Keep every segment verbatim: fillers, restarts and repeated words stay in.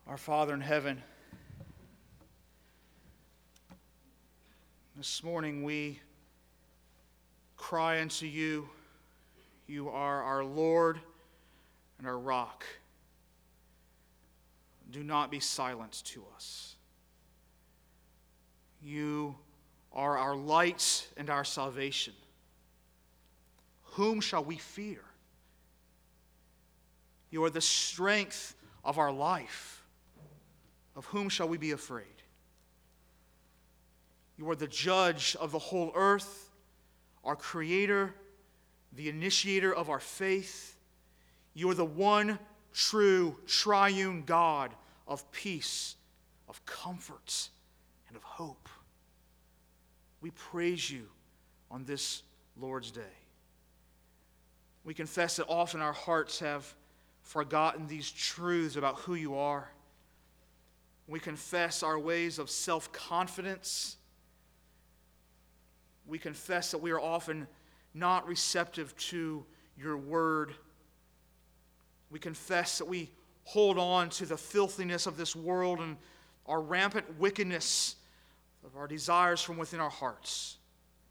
Our Father in heaven, this morning we cry unto you. You are our Lord and our rock. Do not be silent to us. You are our light and our salvation. Whom shall we fear? You are the strength of our life. Of whom shall we be afraid? You are the judge of the whole earth, our creator, the initiator of our faith. You are the one true triune God of peace, of comfort, and of hope. We praise you on this Lord's Day. We confess that often our hearts have forgotten these truths about who you are. We confess our ways of self-confidence. We confess that we are often not receptive to your word. We confess that we hold on to the filthiness of this world and our rampant wickedness of our desires from within our hearts.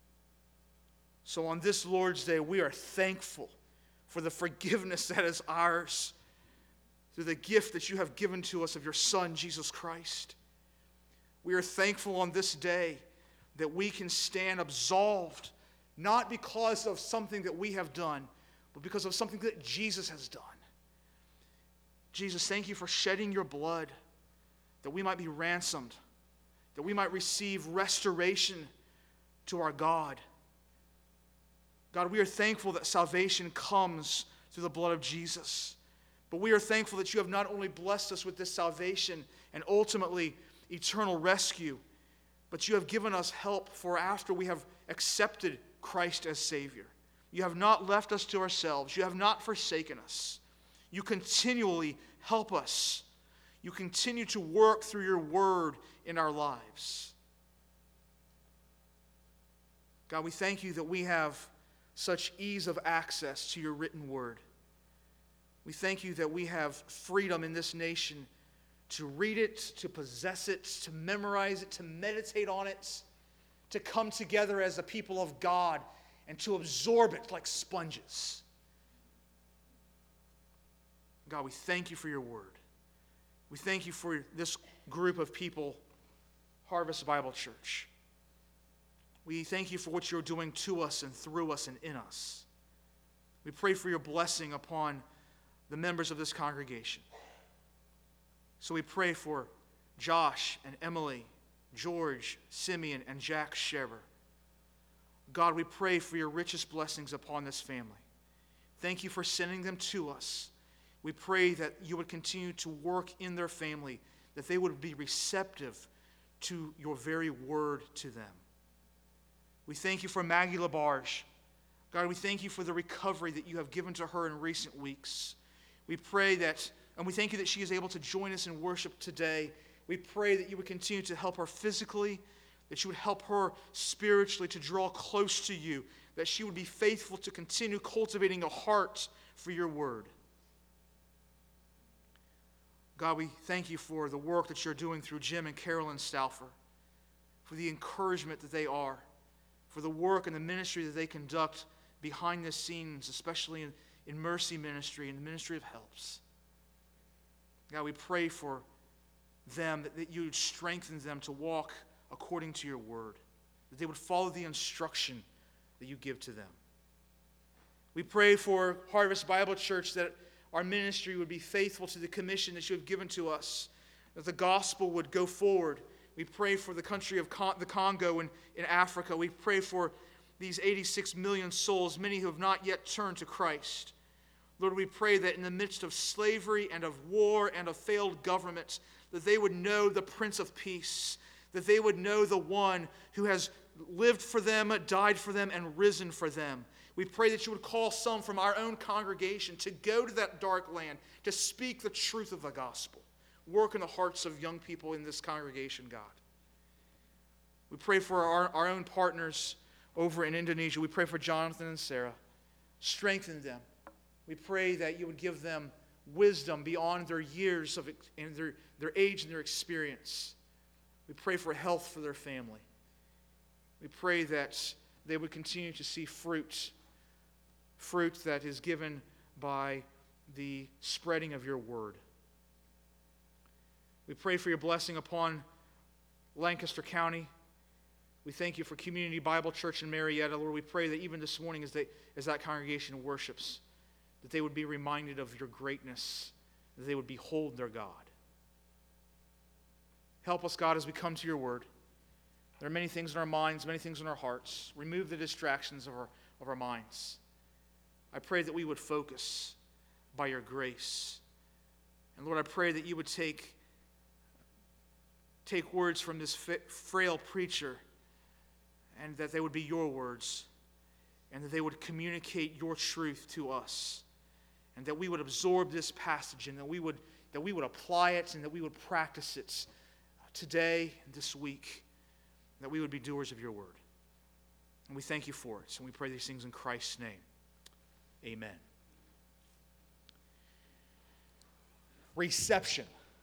So on this Lord's Day, we are thankful for the forgiveness that is ours through the gift that you have given to us of your Son, Jesus Christ. We are thankful on this day that we can stand absolved, not because of something that we have done, but because of something that Jesus has done. Jesus, thank you for shedding your blood, that we might be ransomed, that we might receive restoration to our God. God, we are thankful that salvation comes through the blood of Jesus. But we are thankful that you have not only blessed us with this salvation and ultimately eternal rescue, but you have given us help for after we have accepted Christ as Savior. You have not left us to ourselves. You have not forsaken us. You continually help us. You continue to work through your word in our lives. God, we thank you that we have such ease of access to your written word. We thank you that we have freedom in this nation to read it, to possess it, to memorize it, to meditate on it, to come together as a people of God and to absorb it like sponges. God, we thank you for your word. We thank you for this group of people, Harvest Bible Church. We thank you for what you're doing to us and through us and in us. We pray for your blessing upon the members of this congregation. So we pray for Josh and Emily, George, Simeon, and Jack Scherer. God, we pray for your richest blessings upon this family. Thank you for sending them to us. We pray that you would continue to work in their family, that they would be receptive to your very word to them. We thank you for Maggie Labarge. God, we thank you for the recovery that you have given to her in recent weeks. We pray that, and we thank you that she is able to join us in worship today. We pray that you would continue to help her physically, that you would help her spiritually to draw close to you, that she would be faithful to continue cultivating a heart for your word. God, we thank you for the work that you're doing through Jim and Carolyn Stauffer, for the encouragement that they are, for the work and the ministry that they conduct behind the scenes, especially in in mercy ministry and the ministry of helps. God, we pray for them, that, that you would strengthen them to walk according to your word, that they would follow the instruction that you give to them. We pray for Harvest Bible Church that our ministry would be faithful to the commission that you have given to us, that the gospel would go forward. We pray for the country of Con- the Congo and in Africa. We pray for these eighty-six million souls, many who have not yet turned to Christ. Lord, we pray that in the midst of slavery and of war and of failed government, that they would know the Prince of Peace, that they would know the one who has lived for them, died for them, and risen for them. We pray that you would call some from our own congregation to go to that dark land, to speak the truth of the gospel. Work in the hearts of young people in this congregation, God. We pray for our, our own partners over in Indonesia. We pray for Jonathan and Sarah. Strengthen them. We pray that you would give them wisdom beyond their years of and their, their age and their experience. We pray for health for their family. We pray that they would continue to see fruit, fruit that is given by the spreading of your word. We pray for your blessing upon Lancaster County. We thank you for Community Bible Church in Marietta. Lord, we pray that even this morning as, they, as that congregation worships, that they would be reminded of your greatness, that they would behold their God. Help us, God, as we come to your word. There are many things in our minds, many things in our hearts. Remove the distractions of our, of our minds. I pray that we would focus by your grace. And Lord, I pray that you would take, take words from this frail preacher and that they would be your words and that they would communicate your truth to us and that we would absorb this passage and that we would, that we would apply it and that we would practice it today, this week, that we would be doers of your word. And we thank you for it. And we pray these things in Christ's name. Amen. Reception.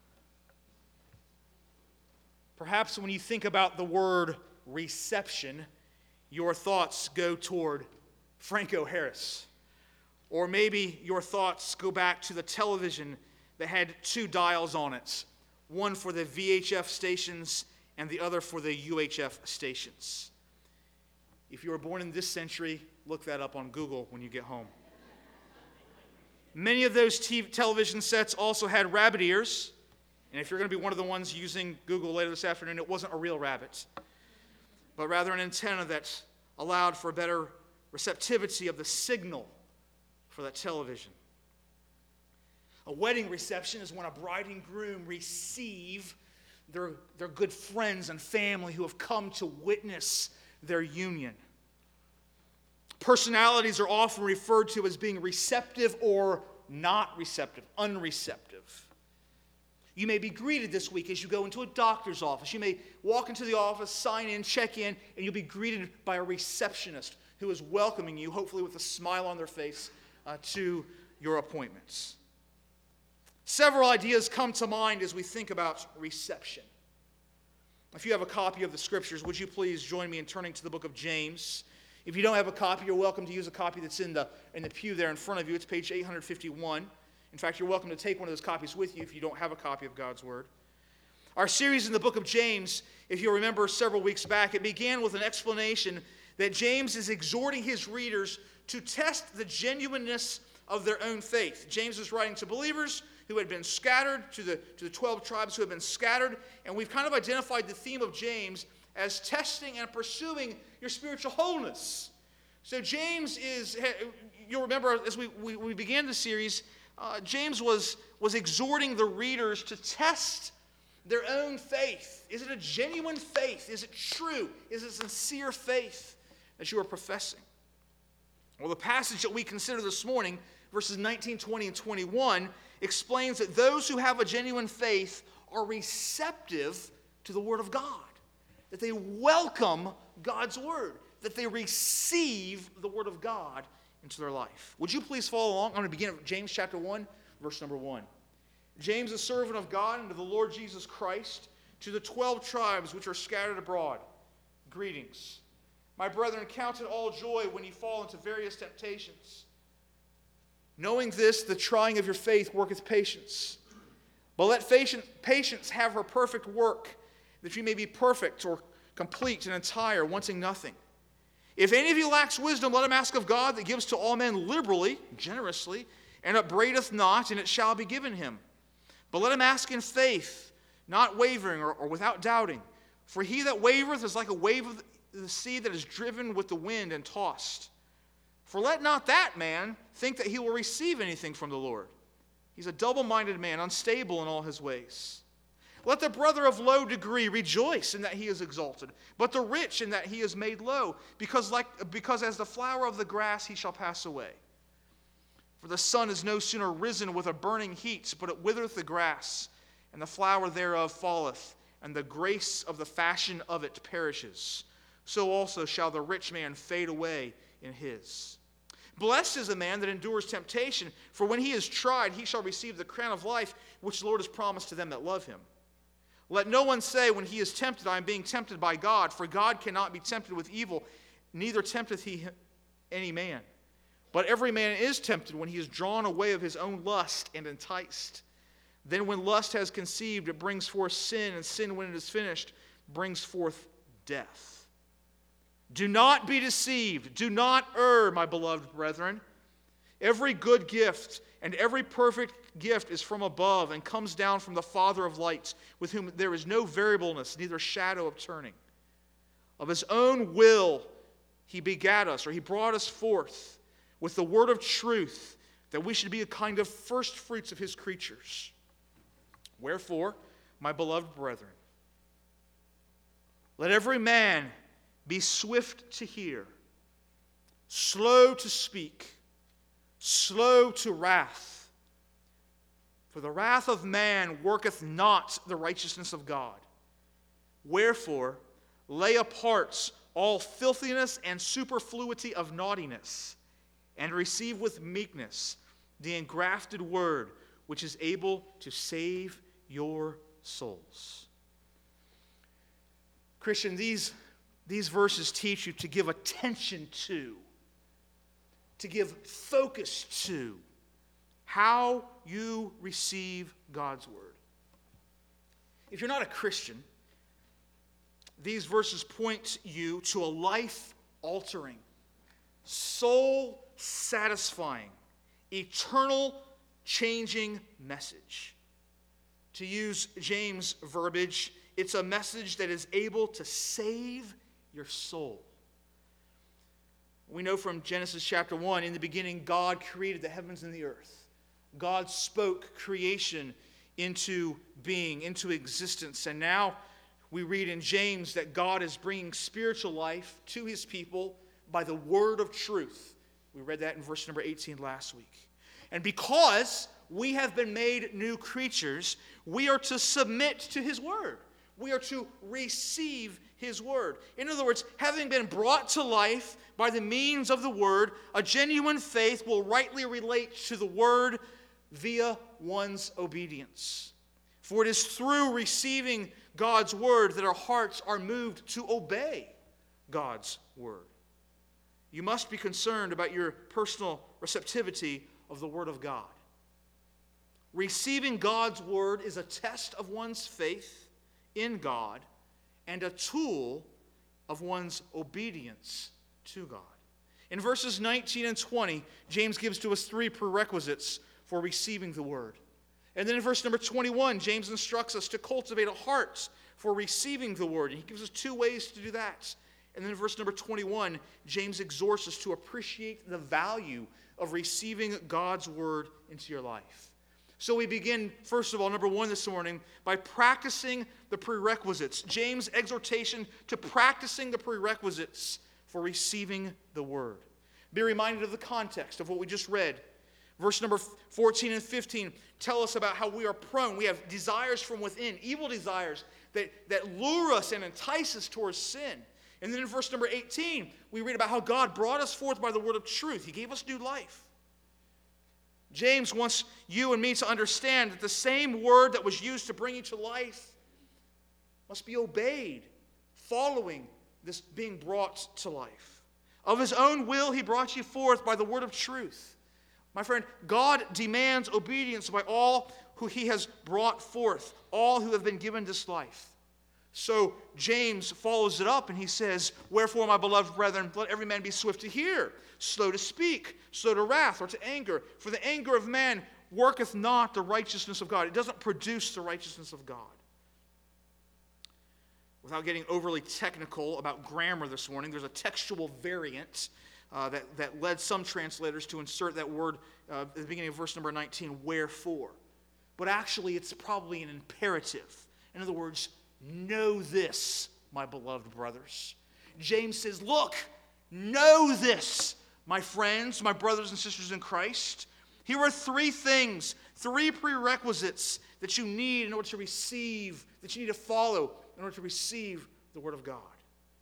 Perhaps when you think about the word reception, your thoughts go toward Franco Harris. Or maybe your thoughts go back to the television that had two dials on it, one for the V H F stations and the other for the U H F stations. If you were born in this century, look that up on Google when you get home. Many of those T V, television sets also had rabbit ears. And if you're going to be one of the ones using Google later this afternoon, it wasn't a real rabbit, but rather an antenna that allowed for better receptivity of the signal for that television. A wedding reception is when a bride and groom receive their, their good friends and family who have come to witness their union. Personalities are often referred to as being receptive or not receptive, unreceptive. You may be greeted this week as you go into a doctor's office. You may walk into the office, sign in, check in, and you'll be greeted by a receptionist who is welcoming you, hopefully with a smile on their face, uh, to your appointments. Several ideas come to mind as we think about reception. If you have a copy of the Scriptures, would you please join me in turning to the book of James? If you don't have a copy, you're welcome to use a copy that's in the, in the pew there in front of you. It's page eight fifty-one. In fact, you're welcome to take one of those copies with you if you don't have a copy of God's Word. Our series in the book of James, if you remember several weeks back, it began with an explanation that James is exhorting his readers to test the genuineness of their own faith. James is writing to believers who had been scattered, to the, to the twelve tribes who had been scattered, and we've kind of identified the theme of James as testing and pursuing your spiritual wholeness. So James is, you'll remember as we, we, we began the series, uh, James was, was exhorting the readers to test their own faith. Is it a genuine faith? Is it true? Is it sincere faith that you are professing? Well, the passage that we consider this morning, verses nineteen, twenty, and twenty-one, explains that those who have a genuine faith are receptive to the Word of God, that they welcome God's Word, that they receive the Word of God into their life. Would you please follow along? I'm going to begin at James chapter one, verse number one. James, a servant of God and of the Lord Jesus Christ, to the twelve tribes which are scattered abroad, greetings. My brethren, count it all joy when you fall into various temptations. Knowing this, the trying of your faith worketh patience. But let patience have her perfect work, that you may be perfect or complete and entire, wanting nothing. If any of you lacks wisdom, let him ask of God, that gives to all men liberally, generously, and upbraideth not, and it shall be given him. But let him ask in faith, not wavering or, or without doubting. For he that wavereth is like a wave of the sea that is driven with the wind and tossed. For let not that man think that he will receive anything from the Lord. He's a double-minded man, unstable in all his ways. Let the brother of low degree rejoice in that he is exalted, but the rich in that he is made low, because, like, because as the flower of the grass he shall pass away. For the sun is no sooner risen with a burning heat, but it withereth the grass, and the flower thereof falleth, and the grace of the fashion of it perishes. So also shall the rich man fade away in his. Blessed is the man that endures temptation, for when he is tried, he shall receive the crown of life, which the Lord has promised to them that love him. Let no one say when he is tempted, I am being tempted by God, for God cannot be tempted with evil, neither tempteth he any man. But every man is tempted when he is drawn away of his own lust and enticed. Then when lust has conceived, it brings forth sin, and sin, when it is finished, brings forth death. Do not be deceived. Do not err, my beloved brethren. Every good gift and every perfect gift is from above and comes down from the Father of lights, with whom there is no variableness, neither shadow of turning. Of his own will he begat us, or he brought us forth with the word of truth, that we should be a kind of first fruits of his creatures. Wherefore, my beloved brethren, let every man be swift to hear, slow to speak, slow to wrath. For the wrath of man worketh not the righteousness of God. Wherefore, lay apart all filthiness and superfluity of naughtiness, and receive with meekness the engrafted word, which is able to save your souls. Christian, these, these verses teach you to give attention to, to give focus to how you receive God's word. If you're not a Christian, these verses point you to a life-altering, soul-satisfying, eternal-changing message. To use James' verbiage, it's a message that is able to save your soul. We know from Genesis chapter one, in the beginning, God created the heavens and the earth. God spoke creation into being, into existence. And now we read in James that God is bringing spiritual life to his people by the word of truth. We read that in verse number eighteen last week. And because we have been made new creatures, we are to submit to his word. We are to receive his word. In other words, having been brought to life by the means of the word, a genuine faith will rightly relate to the word via one's obedience. For it is through receiving God's word that our hearts are moved to obey God's word. You must be concerned about your personal receptivity of the word of God. Receiving God's word is a test of one's faith in God and a tool of one's obedience to God. In verses nineteen and twenty, James gives to us three prerequisites for receiving the word. And then in verse number twenty-one, James instructs us to cultivate a heart for receiving the word. And he gives us two ways to do that. And then in verse number twenty-one, James exhorts us to appreciate the value of receiving God's word into your life. So we begin, first of all, number one this morning, by practicing the prerequisites. James' exhortation to practicing the prerequisites for receiving the word. Be reminded of the context of what we just read. Verse number fourteen and fifteen tell us about how we are prone. We have desires from within, evil desires that, that lure us and entice us towards sin. And then in verse number eighteen, we read about how God brought us forth by the word of truth. He gave us new life. James wants you and me to understand that the same word that was used to bring you to life must be obeyed, following this being brought to life. Of his own will, he brought you forth by the word of truth. My friend, God demands obedience by all who he has brought forth, all who have been given this life. So James follows it up and he says, wherefore, my beloved brethren, let every man be swift to hear, slow to speak, slow to wrath or to anger. For the anger of man worketh not the righteousness of God. It doesn't produce the righteousness of God. Without getting overly technical about grammar this morning, there's a textual variant uh, that, that led some translators to insert that word uh, at the beginning of verse number nineteen, wherefore. But actually, it's probably an imperative. In other words, know this, my beloved brothers. James says, look, know this, my friends, my brothers and sisters in Christ. Here are three things, three prerequisites that you need in order to receive, that you need to follow in order to receive the word of God.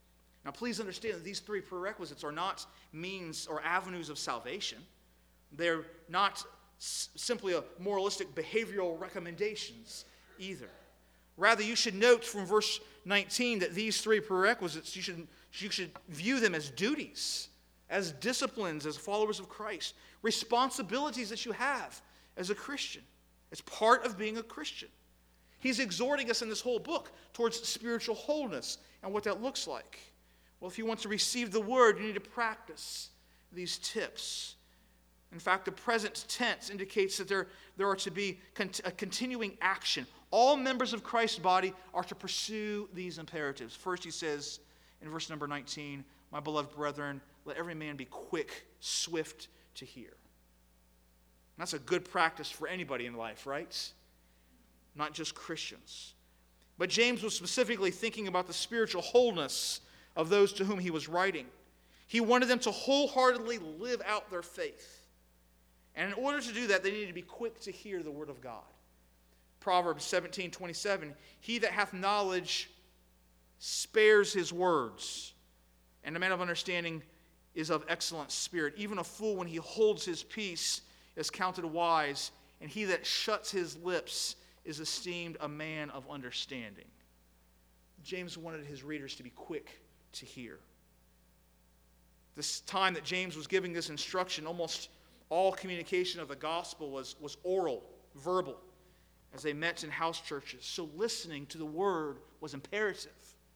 Now, please understand that these three prerequisites are not means or avenues of salvation. They're not s- simply a moralistic behavioral recommendations either. Rather, you should note from verse nineteen that these three prerequisites, you should, you should view them as duties, as disciplines, as followers of Christ, responsibilities that you have as a Christian, as part of being a Christian. He's exhorting us in this whole book towards spiritual wholeness and what that looks like. Well, if you want to receive the word, you need to practice these tips. In fact, the present tense indicates that there, there are to be cont- a continuing action. All members of Christ's body are to pursue these imperatives. First, he says in verse number nineteen, "My beloved brethren, let every man be quick, swift to hear." And that's a good practice for anybody in life, right? Not just Christians. But James was specifically thinking about the spiritual wholeness of those to whom he was writing. He wanted them to wholeheartedly live out their faith. And in order to do that, they needed to be quick to hear the word of God. Proverbs seventeen twenty-seven, "He that hath knowledge spares his words, and a man of understanding is of excellent spirit. Even a fool, when he holds his peace, is counted wise, and he that shuts his lips is esteemed a man of understanding." James wanted his readers to be quick to hear. This time that James was giving this instruction, almost all communication of the gospel was, was oral, verbal, as they met in house churches. So listening to the word was imperative.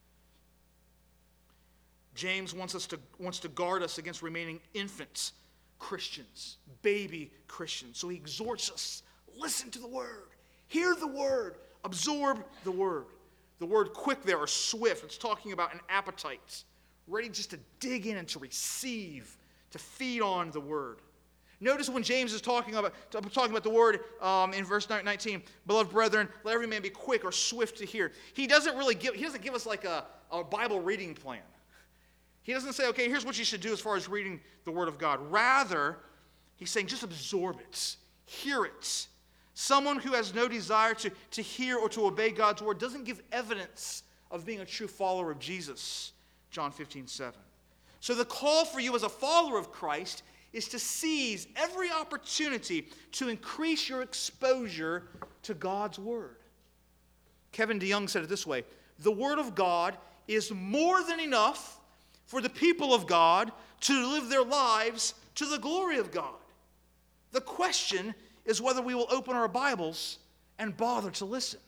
James wants us to wants to guard us against remaining infant Christians, baby Christians. So he exhorts us, listen to the word, hear the word, absorb the word. The word quick there, or swift, it's talking about an appetite, ready just to dig in and to receive, to feed on the word. Notice when James is talking about, talking about the word um, in verse nineteen, "Beloved brethren, let every man be quick or swift to hear." He doesn't really give, he doesn't give us like a, a Bible reading plan. He doesn't say, okay, here's what you should do as far as reading the word of God. Rather, he's saying just absorb it, hear it. Someone who has no desire to, to hear or to obey God's word doesn't give evidence of being a true follower of Jesus. John fifteen seven. So the call for you as a follower of Christ is to seize every opportunity to increase your exposure to God's word. Kevin DeYoung said it this way: "The word of God is more than enough for the people of God to live their lives to the glory of God. The question is whether we will open our Bibles and bother to listen."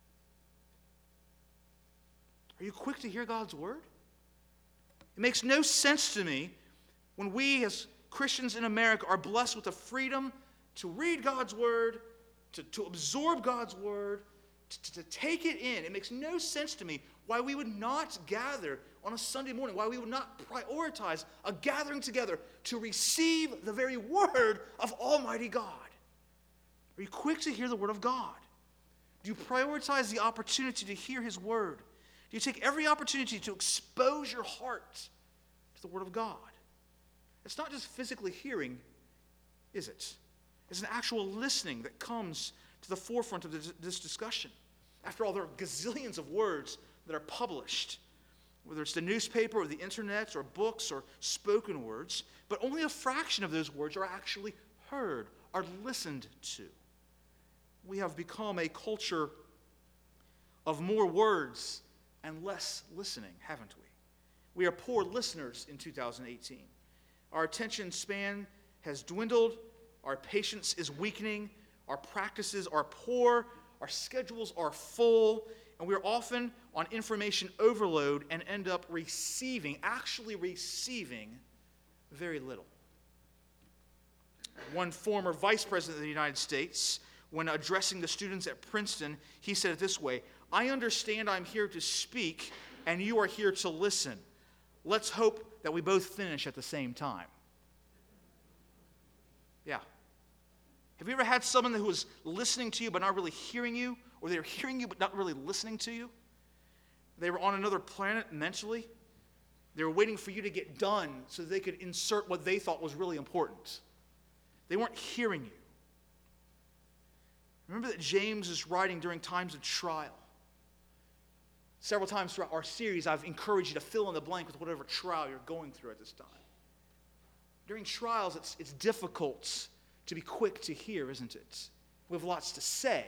Are you quick to hear God's word? It makes no sense to me when we as Christians in America are blessed with the freedom to read God's word, to, to absorb God's word, to, to take it in. It makes no sense to me why we would not gather on a Sunday morning, why we would not prioritize a gathering together to receive the very word of Almighty God. Are you quick to hear the word of God? Do you prioritize the opportunity to hear his word? Do you take every opportunity to expose your heart to the word of God? It's not just physically hearing, is it? It's an actual listening that comes to the forefront of this discussion. After all, there are gazillions of words that are published, whether it's the newspaper or the internet or books or spoken words, but only a fraction of those words are actually heard, are listened to. We have become a culture of more words and less listening, haven't we? We are poor listeners in two thousand eighteen. Our attention span has dwindled, our patience is weakening, our practices are poor, our schedules are full, and we're often on information overload and end up receiving, actually receiving, very little. One former vice president of the United States, when addressing the students at Princeton, he said it this way: "I understand I'm here to speak, and you are here to listen. Let's hope that we both finish at the same time." Yeah. Have you ever had someone who was listening to you but not really hearing you? Or they were hearing you but not really listening to you? They were on another planet mentally. They were waiting for you to get done so they could insert what they thought was really important. They weren't hearing you. Remember that James is writing during times of trial. Several times throughout our series, I've encouraged you to fill in the blank with whatever trial you're going through at this time. During trials, it's, it's difficult to be quick to hear, isn't it? We have lots to say.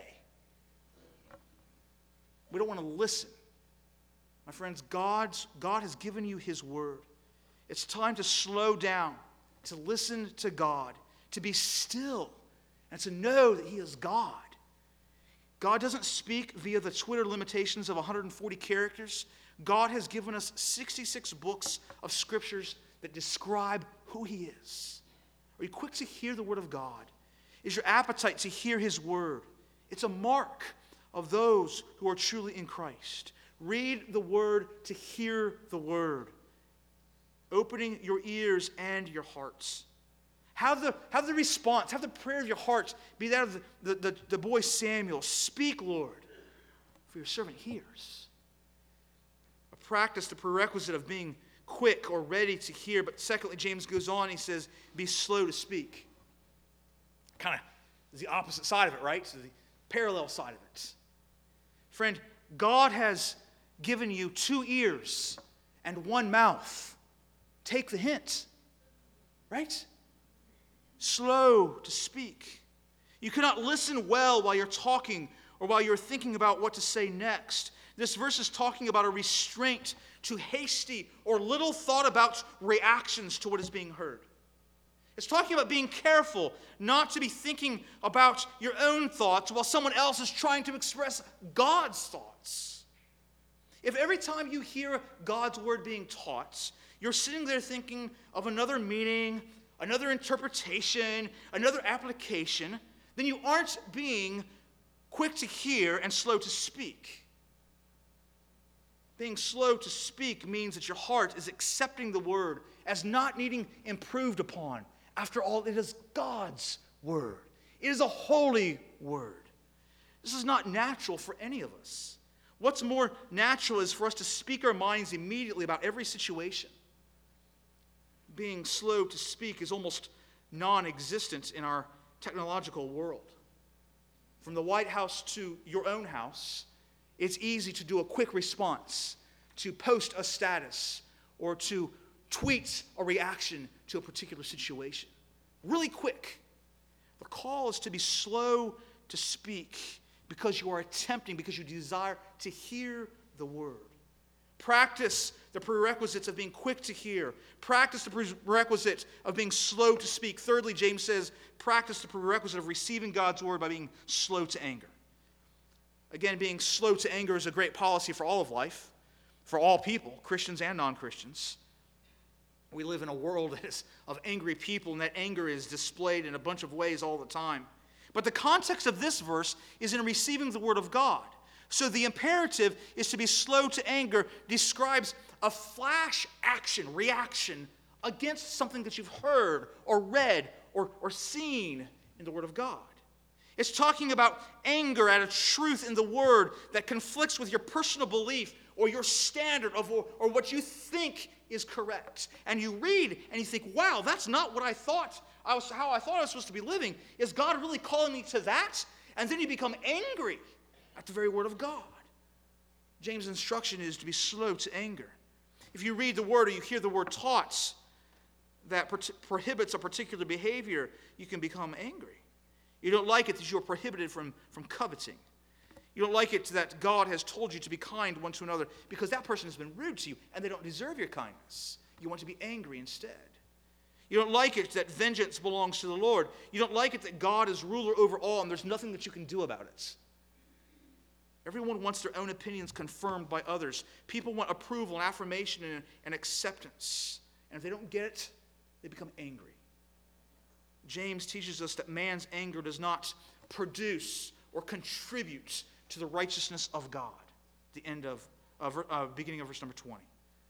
We don't want to listen. My friends, God's, God has given you His word. It's time to slow down, to listen to God, to be still, and to know that He is God. God doesn't speak via the Twitter limitations of one hundred forty characters. God has given us sixty-six books of scriptures that describe who He is. Are you quick to hear the word of God? Is your appetite to hear His word? It's a mark of those who are truly in Christ. Read the word to hear the word, opening your ears and your hearts. Have the, have the response, have the prayer of your hearts be that of the, the, the, the boy Samuel. Speak, Lord, for your servant hears. A practice, the prerequisite of being quick or ready to hear. But secondly, James goes on, he says, be slow to speak. Kind of is the opposite side of it, right? So the parallel side of it. Friend, God has given you two ears and one mouth. Take the hint, right? Slow to speak. You cannot listen well while you're talking or while you're thinking about what to say next. This verse is talking about a restraint to hasty or little thought about reactions to what is being heard. It's talking about being careful not to be thinking about your own thoughts while someone else is trying to express God's thoughts. If every time you hear God's word being taught, you're sitting there thinking of another meaning, another interpretation, another application, then you aren't being quick to hear and slow to speak. Being slow to speak means that your heart is accepting the word as not needing improved upon. After all, it is God's word. It is a holy word. This is not natural for any of us. What's more natural is for us to speak our minds immediately about every situation. Being slow to speak is almost non-existent in our technological world. From the White House to your own house, it's easy to do a quick response, to post a status, or to tweet a reaction to a particular situation. Really quick. The call is to be slow to speak because you are attempting, because you desire to hear the word. Practice the prerequisites of being quick to hear. Practice the prerequisite of being slow to speak. Thirdly, James says, practice the prerequisite of receiving God's word by being slow to anger. Again, being slow to anger is a great policy for all of life, for all people, Christians and non-Christians. We live in a world that is of angry people, and that anger is displayed in a bunch of ways all the time. But the context of this verse is in receiving the word of God. So the imperative is to be slow to anger describes a flash action, reaction against something that you've heard or read or, or seen in the Word of God. It's talking about anger at a truth in the Word that conflicts with your personal belief or your standard of or, or what you think is correct. And you read and you think, wow, that's not what I thought, I was, how I thought I was supposed to be living. Is God really calling me to that? And then you become angry at the very word of God. James' instruction is to be slow to anger. If you read the word or you hear the word taught that pro- prohibits a particular behavior, you can become angry. You don't like it that you are prohibited from, from coveting. You don't like it that God has told you to be kind one to another because that person has been rude to you and they don't deserve your kindness. You want to be angry instead. You don't like it that vengeance belongs to the Lord. You don't like it that God is ruler over all and there's nothing that you can do about it. Everyone wants their own opinions confirmed by others. People want approval and affirmation and, and acceptance. And if they don't get it, they become angry. James teaches us that man's anger does not produce or contribute to the righteousness of God. The end of, of uh, beginning of verse number twenty.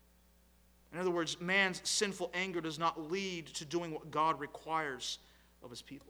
In other words, man's sinful anger does not lead to doing what God requires of his people.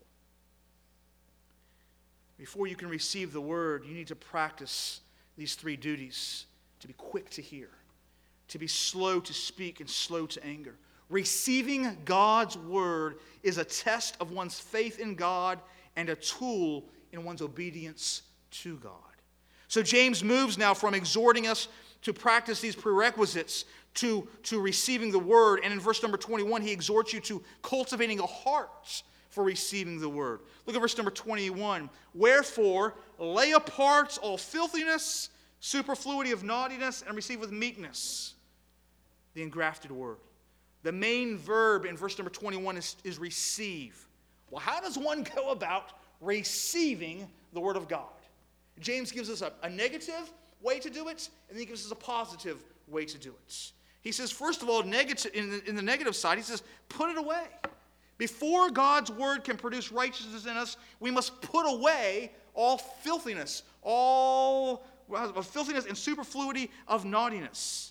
Before you can receive the word, you need to practice these three duties: to be quick to hear, to be slow to speak, and slow to anger. Receiving God's word is a test of one's faith in God and a tool in one's obedience to God. So James moves now from exhorting us to practice these prerequisites to, to receiving the word. And in verse number twenty-one, he exhorts you to cultivating a heart for receiving the word. Look at verse number twenty-one. Wherefore, lay apart all filthiness, superfluity of naughtiness, and receive with meekness the engrafted word. The main verb in verse number twenty-one is, is receive. Well, how does one go about receiving the word of God? James gives us a, a negative way to do it, and then he gives us a positive way to do it. He says, first of all, negative, in, the, in the negative side, he says, put it away. Before God's word can produce righteousness in us, we must put away all filthiness, all well, filthiness and superfluity of naughtiness.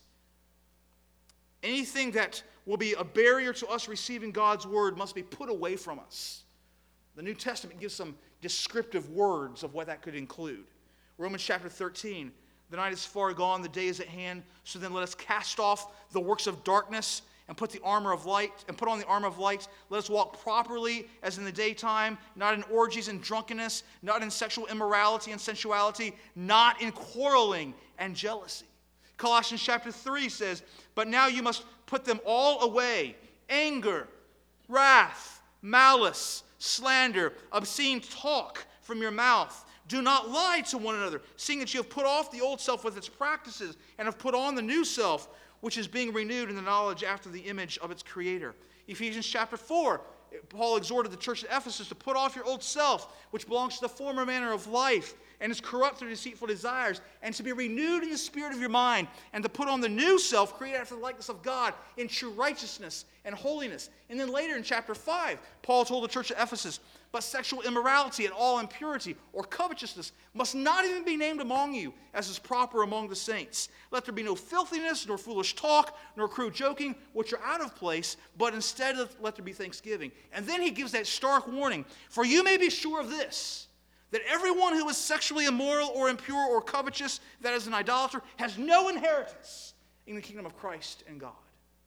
Anything that will be a barrier to us receiving God's word must be put away from us. The New Testament gives some descriptive words of what that could include. Romans chapter thirteen, the night is far gone, the day is at hand, so then let us cast off the works of darkness and put the armor of light, and put on the armor of light. Let us walk properly as in the daytime, not in orgies and drunkenness, not in sexual immorality and sensuality, not in quarreling and jealousy. Colossians chapter three says, but now you must put them all away: anger, wrath, malice, slander, obscene talk from your mouth. Do not lie to one another, seeing that you have put off the old self with its practices and have put on the new self, which is being renewed in the knowledge after the image of its creator. Ephesians chapter four, Paul exhorted the church at Ephesus to put off your old self, which belongs to the former manner of life and is corrupt through deceitful desires, and to be renewed in the spirit of your mind, and to put on the new self, created after the likeness of God, in true righteousness and holiness. And then later in chapter five, Paul told the church at Ephesus, but sexual immorality and all impurity or covetousness must not even be named among you, as is proper among the saints. Let there be no filthiness, nor foolish talk, nor crude joking, which are out of place, but instead let there be thanksgiving. And then he gives that stark warning, for you may be sure of this, that everyone who is sexually immoral or impure or covetous, that is an idolater, has no inheritance in the kingdom of Christ and God.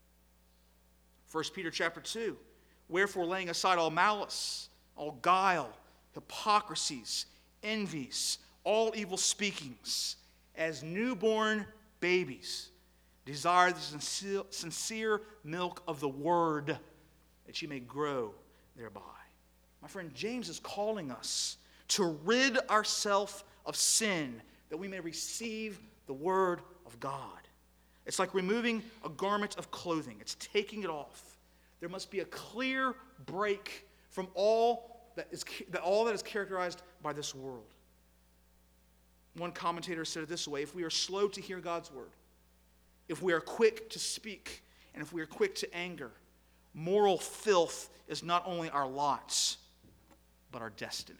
First Peter chapter two, wherefore laying aside all malice, all guile, hypocrisies, envies, all evil speakings, as newborn babies, desire the sincere, sincere milk of the word, that you may grow thereby. My friend, James is calling us to rid ourselves of sin, that we may receive the word of God. It's like removing a garment of clothing. It's taking it off. There must be a clear break from all that is that all that is characterized by this world. One commentator said it this way: if we are slow to hear God's word, if we are quick to speak, and if we are quick to anger, moral filth is not only our lots, but our destiny.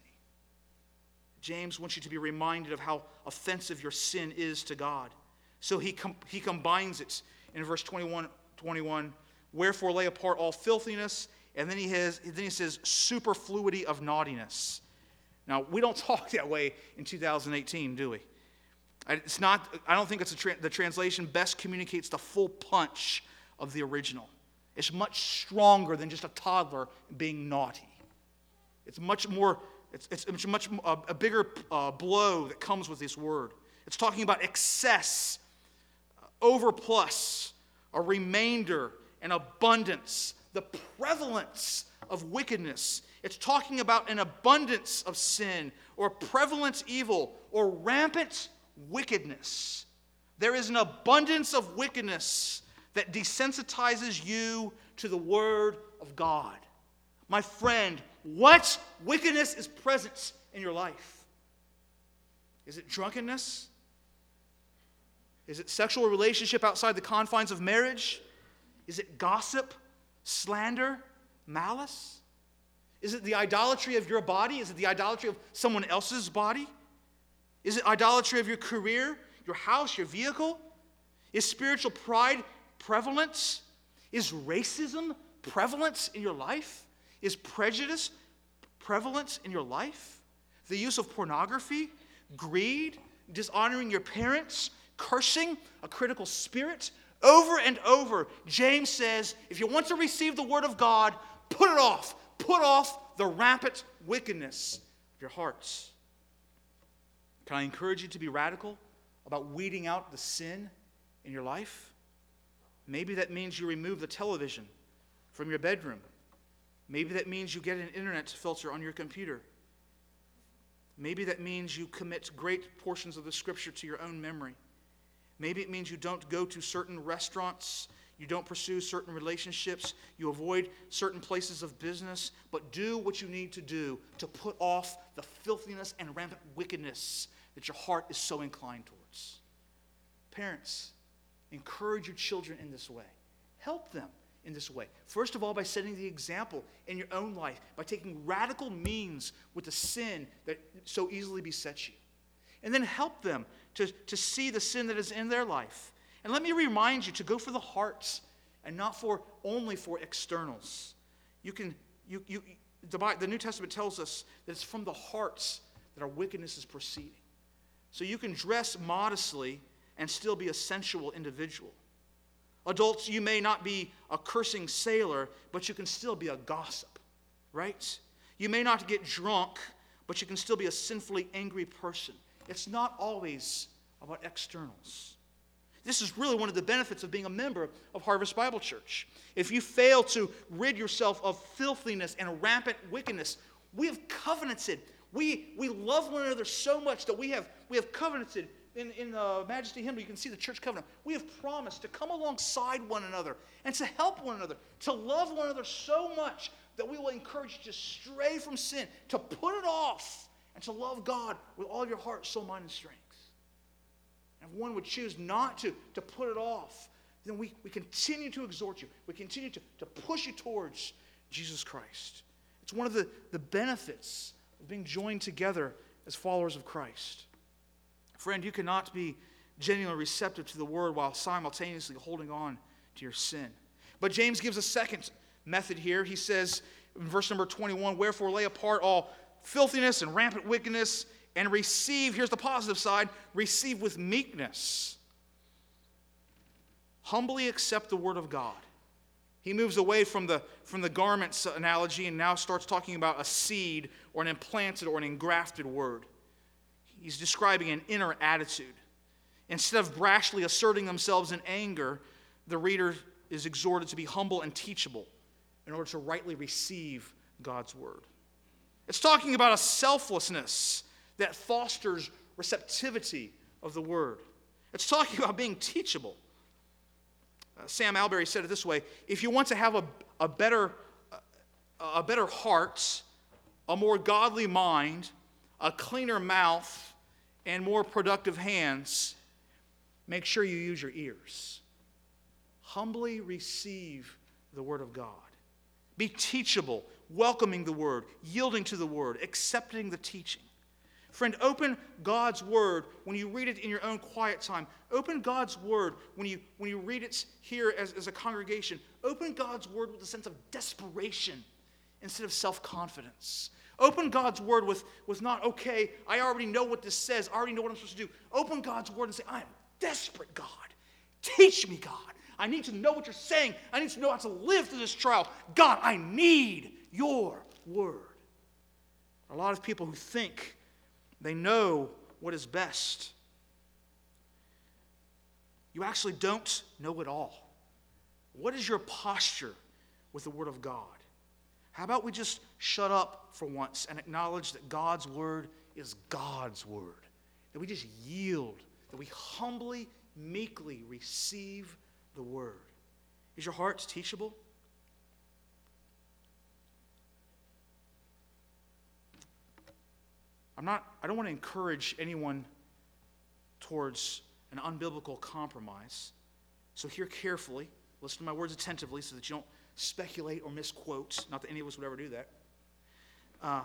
James wants you to be reminded of how offensive your sin is to God. So he com- he combines it in verse twenty-one, twenty-one, wherefore lay apart all filthiness, and then he has then he says superfluity of naughtiness. Now, we don't talk that way in two thousand eighteen, do we? It's not. I don't think it's a tra- the translation best communicates the full punch of the original. It's much stronger than just a toddler being naughty. It's much more. It's, it's, it's much a, a bigger uh, blow that comes with this word. It's talking about excess, uh, overplus, a remainder, an abundance, the prevalence of wickedness. It's talking about an abundance of sin, or prevalent evil, or rampant wickedness. There is an abundance of wickedness that desensitizes you to the word of God. My friend, what wickedness is present in your life? Is it drunkenness? Is it sexual relationship outside the confines of marriage? Is it gossip, slander, malice? Is it the idolatry of your body? Is it the idolatry of someone else's body? Is it idolatry of your career, your house, your vehicle? Is spiritual pride prevalent? Is racism prevalent in your life? Is prejudice prevalent in your life? The use of pornography, greed, dishonoring your parents, cursing, a critical spirit. Over and over, James says, if you want to receive the word of God, put it off. Put off the rampant wickedness of your hearts. Can I encourage you to be radical about weeding out the sin in your life. Maybe that means you remove the television from your bedroom. Maybe that means you get an internet filter on your computer. Maybe that means you commit great portions of the Scripture to your own memory. Maybe it means you don't go to certain restaurants, you don't pursue certain relationships, you avoid certain places of business, but do what you need to do to put off the filthiness and rampant wickedness that your heart is so inclined towards. Parents, encourage your children in this way. Help them in this way. First of all, by setting the example in your own life, by taking radical means with the sin that so easily besets you. And then help them to, to see the sin that is in their life. And let me remind you to go for the hearts and not for only for externals. You can you you the, the New Testament tells us that it's from the hearts that our wickedness is proceeding. So you can dress modestly and still be a sensual individual. Adults, you may not be a cursing sailor, but you can still be a gossip, right? You may not get drunk, but you can still be a sinfully angry person. It's not always about externals. This is really one of the benefits of being a member of Harvest Bible Church. If you fail to rid yourself of filthiness and rampant wickedness, we have covenanted. We, we love one another so much that we have, we have covenanted. In, in the Majesty Hymn, you can see the church covenant. We have promised to come alongside one another and to help one another, to love one another so much that we will encourage you to stray from sin, to put it off, and to love God with all your heart, soul, mind, and strength. And if one would choose not to, to put it off, then we, we continue to exhort you. We continue to, to push you towards Jesus Christ. It's one of the, the benefits of being joined together as followers of Christ. Friend, you cannot be genuinely receptive to the word while simultaneously holding on to your sin. But James gives a second method here. He says in verse number twenty-one, "Wherefore lay apart all filthiness and rampant wickedness, and receive," here's the positive side, "receive with meekness. Humbly accept the word of God." He moves away from the, from the garments analogy and now starts talking about a seed or an implanted or an engrafted word. He's describing an inner attitude. Instead of brashly asserting themselves in anger, the reader is exhorted to be humble and teachable in order to rightly receive God's word. It's talking about a selflessness that fosters receptivity of the word. It's talking about being teachable. Uh, Sam Alberry said it this way: if you want to have a, a, better, a better heart, a more godly mind, a cleaner mouth, and more productive hands, make sure you use your ears. Humbly receive the word of God. Be teachable, welcoming the word, yielding to the word, accepting the teaching. Friend, open God's word when you read it in your own quiet time. Open God's word when you, when you read it here as, as a congregation. Open God's word with a sense of desperation instead of self-confidence. Open God's word with, with not, okay, I already know what this says. I already know what I'm supposed to do. Open God's word and say, I am desperate, God. Teach me, God. I need to know what you're saying. I need to know how to live through this trial. God, I need your word. A lot of people who think they know what is best. You actually don't know it all. What is your posture with the word of God? How about we just shut up for once and acknowledge that God's word is God's word? That we just yield, that we humbly, meekly receive the word. Is your heart teachable? I'm not, I don't want to encourage anyone towards an unbiblical compromise. So hear carefully, listen to my words attentively so that you don't speculate or misquote. Not that any of us would ever do that. Uh,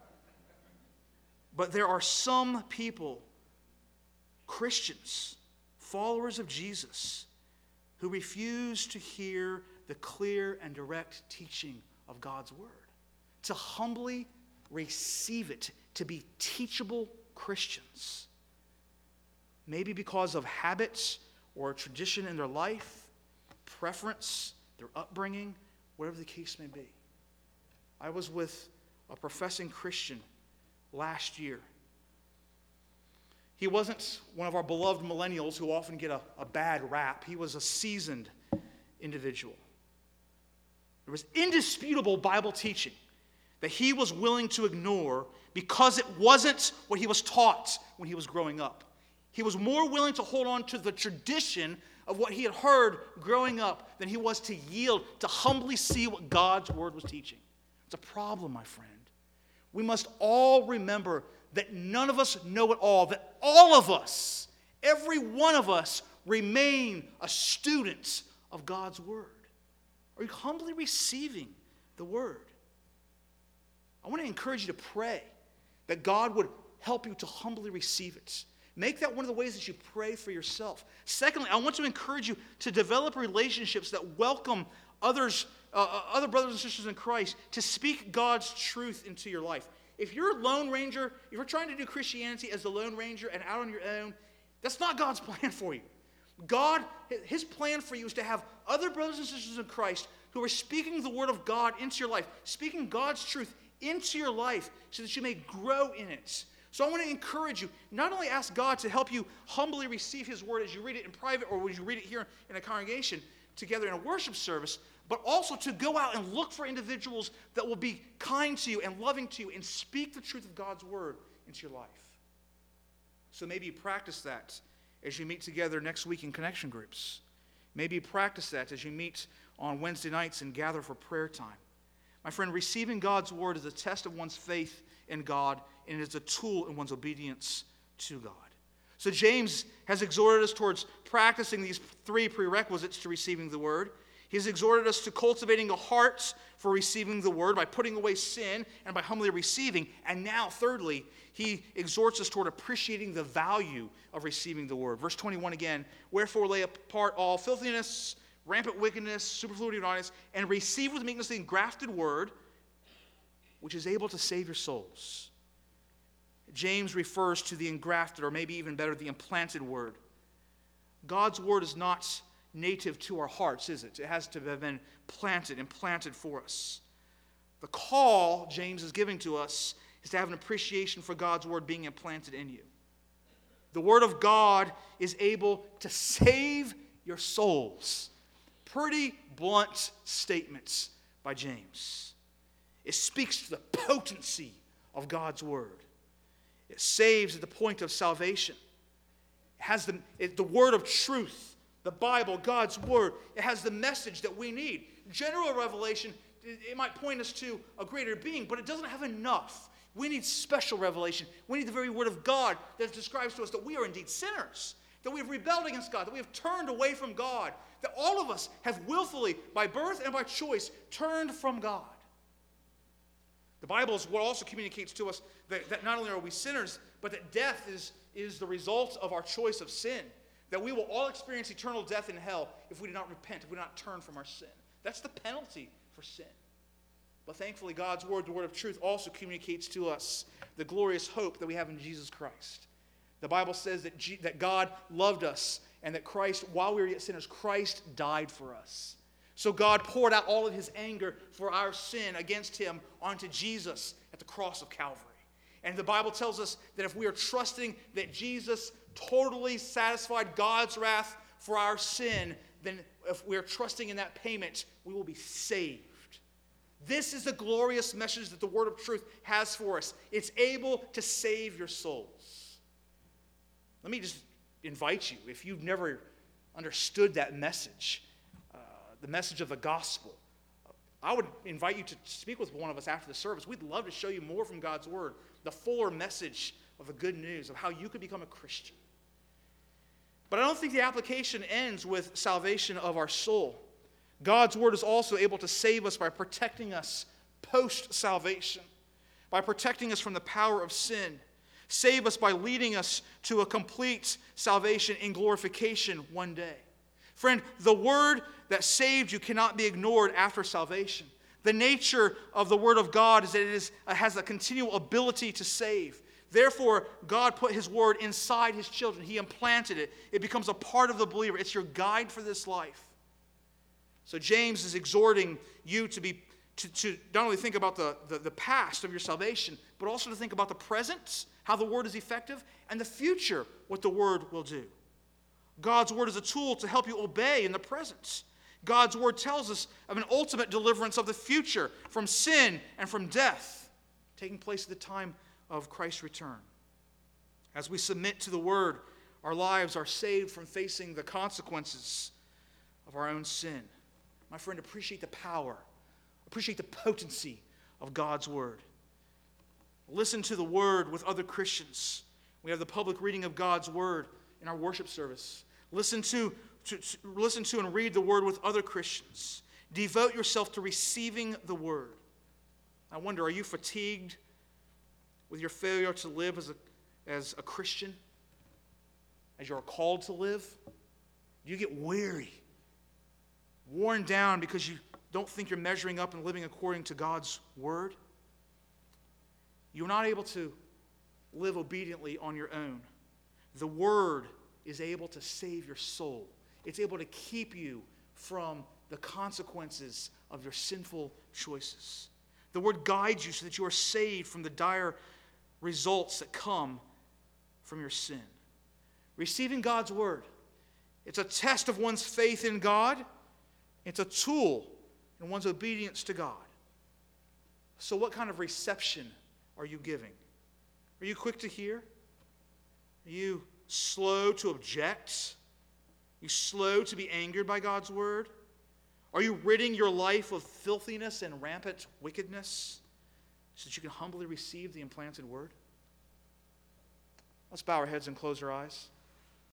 but there are some people, Christians, followers of Jesus, who refuse to hear the clear and direct teaching of God's word. To humbly receive it, to be teachable Christians. Maybe because of habits or tradition in their life, preference, their upbringing, whatever the case may be. I was with a professing Christian last year. He wasn't one of our beloved millennials who often get a, a bad rap. He was a seasoned individual. There was indisputable Bible teaching that he was willing to ignore because it wasn't what he was taught when he was growing up. He was more willing to hold on to the tradition of what he had heard growing up than he was to yield, to humbly see what God's word was teaching. It's a problem, my friend. We must all remember that none of us know it all, that all of us, every one of us, remain a student of God's word. Are you humbly receiving the word? I want to encourage you to pray that God would help you to humbly receive it. Make that one of the ways that you pray for yourself. Secondly, I want to encourage you to develop relationships that welcome others, uh, other brothers and sisters in Christ to speak God's truth into your life. If you're a lone ranger, if you're trying to do Christianity as a lone ranger and out on your own, that's not God's plan for you. God, his plan for you is to have other brothers and sisters in Christ who are speaking the word of God into your life, speaking God's truth into your life so that you may grow in it. So I want to encourage you, not only ask God to help you humbly receive his word as you read it in private or as you read it here in a congregation together in a worship service, but also to go out and look for individuals that will be kind to you and loving to you and speak the truth of God's word into your life. So maybe you practice that as you meet together next week in connection groups. Maybe you practice that as you meet on Wednesday nights and gather for prayer time. My friend, receiving God's word is a test of one's faith in God, and it is a tool in one's obedience to God. So James has exhorted us towards practicing these three prerequisites to receiving the word. He has exhorted us to cultivating a heart for receiving the word by putting away sin and by humbly receiving. And now, thirdly, he exhorts us toward appreciating the value of receiving the word. Verse twenty-one again, wherefore lay apart all filthiness, rampant wickedness, superfluity of naughtiness, and receive with meekness the engrafted word, which is able to save your souls. James refers to the engrafted, or maybe even better, the implanted word. God's word is not native to our hearts, is it? It has to have been planted, implanted for us. The call James is giving to us is to have an appreciation for God's word being implanted in you. The word of God is able to save your souls. Pretty blunt statements by James. It speaks to the potency of God's word. It saves at the point of salvation. It has the, it, the word of truth, the Bible, God's word. It has the message that we need. General revelation, it, it might point us to a greater being, but it doesn't have enough. We need special revelation. We need the very word of God that describes to us that we are indeed sinners, that we have rebelled against God, that we have turned away from God, that all of us have willfully, by birth and by choice, turned from God. The Bible is what also communicates to us that, that not only are we sinners, but that death is, is the result of our choice of sin. That we will all experience eternal death in hell if we do not repent, if we do not turn from our sin. That's the penalty for sin. But thankfully, God's word, the word of truth, also communicates to us the glorious hope that we have in Jesus Christ. The Bible says that, G- that God loved us and that Christ, while we were yet sinners, Christ died for us. So God poured out all of his anger for our sin against him onto Jesus at the cross of Calvary. And the Bible tells us that if we are trusting that Jesus totally satisfied God's wrath for our sin, then if we are trusting in that payment, we will be saved. This is the glorious message that the word of truth has for us. It's able to save your souls. Let me just invite you, if you've never understood that message, the message of the gospel, I would invite you to speak with one of us after the service. We'd love to show you more from God's word, the fuller message of the good news of how you could become a Christian. But I don't think the application ends with salvation of our soul. God's word is also able to save us by protecting us post-salvation, by protecting us from the power of sin, save us by leading us to a complete salvation in glorification one day. Friend, the word that saved you cannot be ignored after salvation. The nature of the word of God is that it is, uh, has a continual ability to save. Therefore, God put his word inside his children. He implanted it. It becomes a part of the believer. It's your guide for this life. So James is exhorting you to be to, to not only think about the, the, the past of your salvation, but also to think about the present, how the Word is effective, and the future, what the Word will do. God's Word is a tool to help you obey in the present. God's Word tells us of an ultimate deliverance of the future from sin and from death, taking place at the time of Christ's return. As we submit to the Word, our lives are saved from facing the consequences of our own sin. My friend, appreciate the power, appreciate the potency of God's Word. Listen to the Word with other Christians. We have the public reading of God's Word in our worship service. Listen to, to, to, listen to and read the Word with other Christians. Devote yourself to receiving the Word. I wonder, are you fatigued with your failure to live as a, as a Christian, as you're called to live? Do you get weary, worn down because you don't think you're measuring up and living according to God's Word? You're not able to live obediently on your own. The Word is able to save your soul. It's able to keep you from the consequences of your sinful choices. The Word guides you so that you are saved from the dire results that come from your sin. Receiving God's Word, it's a test of one's faith in God. It's a tool in one's obedience to God. So what kind of reception are you giving? Are you quick to hear? Are you slow to object? Are you slow to be angered by God's Word? Are you ridding your life of filthiness and rampant wickedness so that you can humbly receive the implanted Word? Let's bow our heads and close our eyes.